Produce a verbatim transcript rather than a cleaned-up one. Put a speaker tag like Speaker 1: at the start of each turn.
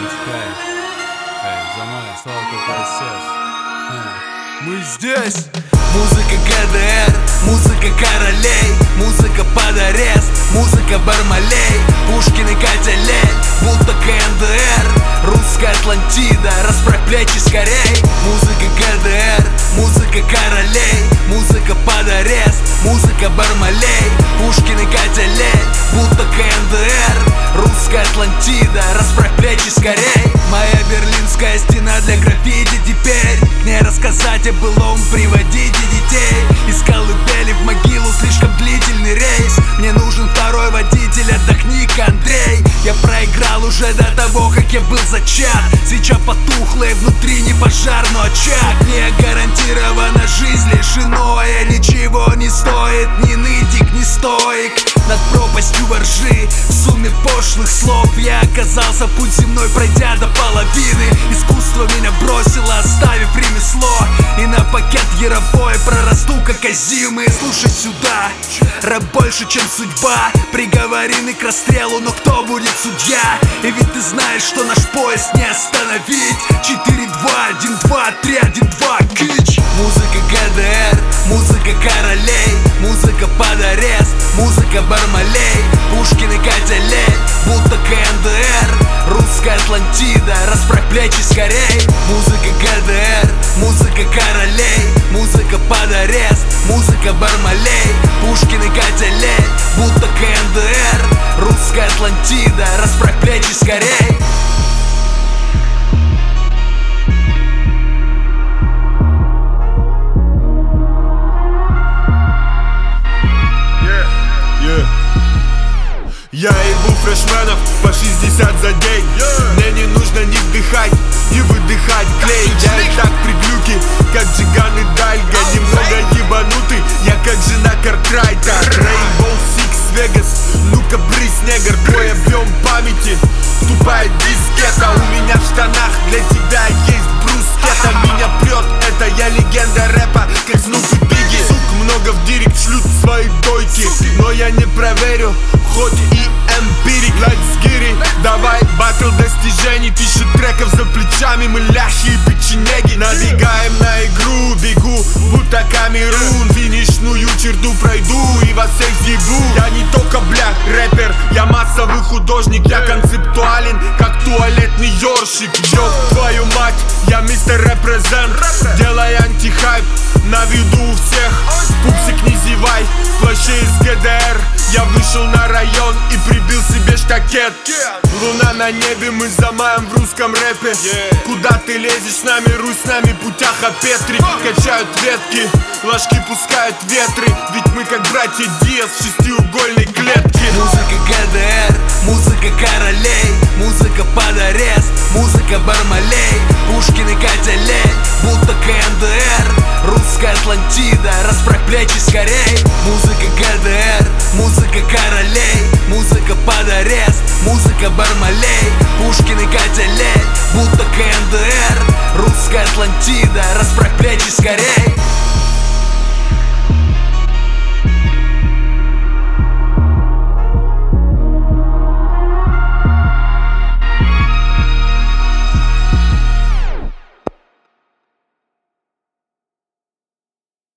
Speaker 1: Пускай. Эй, за мной, слава КПСС.
Speaker 2: Мы здесь. Музыка ГДР, музыка королей, музыка под арест, музыка Бармалей, Пушкин и Катя Лель, будто КНДР, русская Атлантида, расправь плечи скорей. Музыка ГДР, музыка королей, музыка под арест, музыка Бармалей, Пушкин и Катя Лель, будто КНДР, русская Атлантида, расправь плечи скорей. Моя берлинская стена для граффити теперь, к ней рассказать о былом, приводите детей. Из колыбели в могилу слишком длительный рейс, мне нужен второй водитель, отдохни-ка, Андрей. Я проиграл уже до того, как я был зачат. Свеча потухла и внутри не пожар, но очаг. Мне гарантирована жизнь лишь иное, ничего не стоит, ни нытик, ни стоик. Над пропастью воржи, в сумме пошлых слов я оказался, путь земной пройдя до половины. Искусство меня бросило, оставив ремесло, и на пакет яровой прорасту, как озимы. Слушай сюда, рэп больше, чем судьба, приговорены к расстрелу, но кто будет судья? И ведь ты знаешь, что наш поезд не остановить. Четыре, два, один, два, три, один, два, кич. Музыка ГДР, музыка королей, музыка под арест, музыка Бармалей, Пушкин и Катя Лель, будто КНДР, русская Атлантида, расправь плечи скорей. Музыка ГДР, музыка королей, музыка под арест, музыка Бармалей, Пушкин и Катя Лель, будто КНДР, русская Атлантида, расправь плечи скорей.
Speaker 3: Я ебу фрешменов по шестьдесят за день. Мне не нужно ни вдыхать, ни выдыхать клей. Я и так при глюке, как Джиган и Дальга. Немного ебанутый, я как жена Картрайта. Rainbow Six Vegas, ну-ка брысь, негр. Твой объем памяти, тупая дискета. У меня в штанах для тебя есть брускета. Меня прет, это я легенда рэпа, как Снуп и Бигги. Сук много в директ шлют свои дойки, но я не проверю, хоть и эмпирик. Let's get it, давай батл достижений. Тысячу треков за плечами, мы ляхи и печенеги. Набегаем на игру, бегу, будто Камерун. Финишную черту пройду и вас всех съебу. Я не только, бля, рэпер, я массовый художник. Я концептуален, как туалетный ёршик. Ёб твою мать, я мистер репрезент. Делай антихайп на виду у всех. Пупсик, не зевай, в плаще из ГДР. Я вышел на район и прибил себе штакет. Луна на небе, мы замаем в русском рэпе. Куда ты лезешь с нами, Русь с нами, путяха Петри. Качают ветки, ложки пускают ветры. Ведь мы как братья Диас в шестиугольной клетке.
Speaker 2: Музыка ГДР, музыка королей, музыка под арест, музыка Бармалей, Пушкин и Катя Лель, будто КНДР, русская Атлантида, расправь плечи скорей.